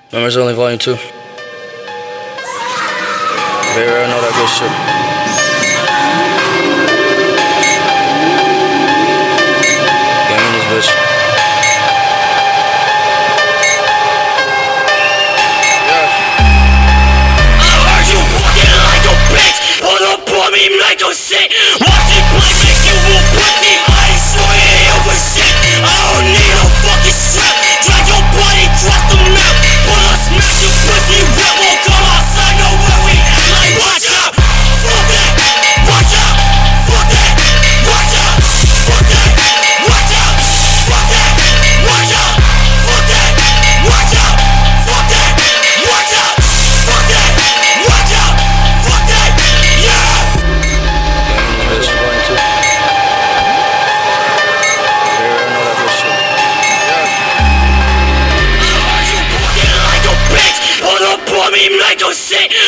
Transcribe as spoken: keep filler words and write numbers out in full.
Members Only Volume two. They already know that good shit. Gang in this bitch. I heard you walking like a bitch. Pull up on me like a shit. Watch it play, make you a pussy. I ain't swinging over shit. I don't need a fucking strap. Drag your body across the map. Pull up, smash your pussy. Rip won't come outside, know where we at. Like, watch out, fuck that. Watch out, fuck that. Watch out, fuck that. Watch out, fuck that. Watch out, fuck that. Watch out, fuck that. Watch out, fuck that. Watch out, fuck that. Yeah. Members Only Volume two. They already know that good shit. I heard you walking like a bitch. Pull up on me like a shit.